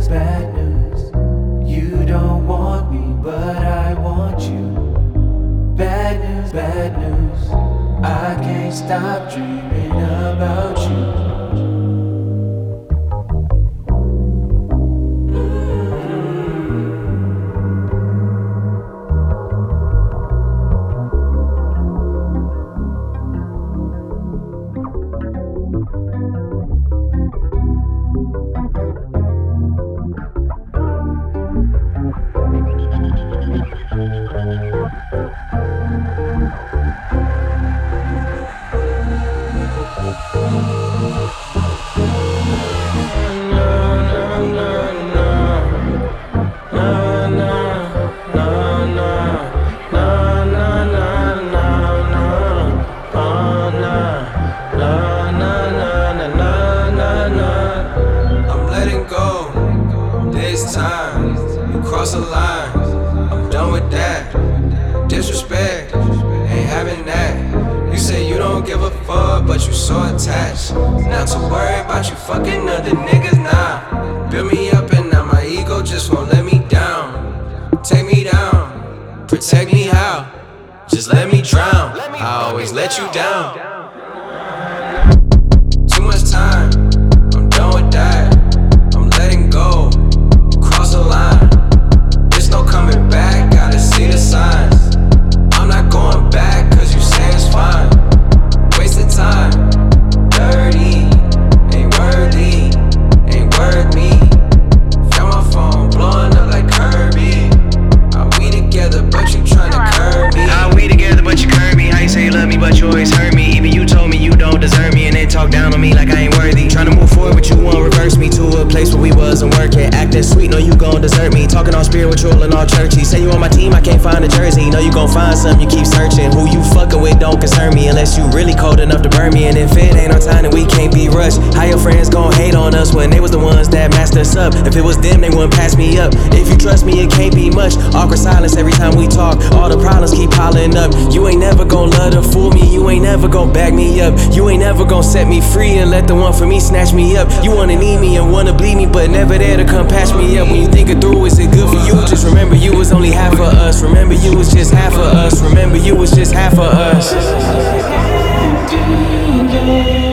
bad news. You don't want me, but I want you. Bad news, bad news. I can't stop dreaming about you. This time, you cross a line, I'm done with that. Disrespect, ain't having that. You say you don't give a fuck, but you so attached. Not to worry about you fucking other niggas now. Build me up and now my ego just won't let me down. Take me down, protect me how? Just let me drown, I always let you down. Too much time, I'm done with that. I'm letting go. Cross the line, there's no coming back, gotta see the signs. I'm not going back, cause you say it's fine. Wasted time, dirty, ain't worthy, ain't worth me. Found my phone, blowing up like Kirby. Are we together, but you tryna curb me? Are we together, but you curb me? How you say you love me, but you always hurt me? Even you told me you don't deserve me, and then talk down on me like I ain't worthy. Tryna move forward, but you won't reverse me to a place where we wasn't working. Acting sweet, know you gon' desert me. Talking all spiritual and all churchy. Say you on my team, I can't find a jersey. Know you gon' find something, you keep searching. Who you fucking with don't concern me, unless you really cold enough to burn me. And if it ain't our time, then we can't be rushed. How your friends gon' hate on us when they was the ones that messed us up? If it was them, they wouldn't pass me up. If you trust me, it can't be much. Awkward silence every time we talk. All the problems keep piling up. You ain't never gon' love to fool me. You ain't never gon' back me up. You ain't never gon' set me free and let the one for me snatch me up. You wanna need me and wanna bleed me, but never there to come patch me up. When you think it through, is it good for you? Just remember you was only half of us. Remember you was just half of us. Remember you was just half of us.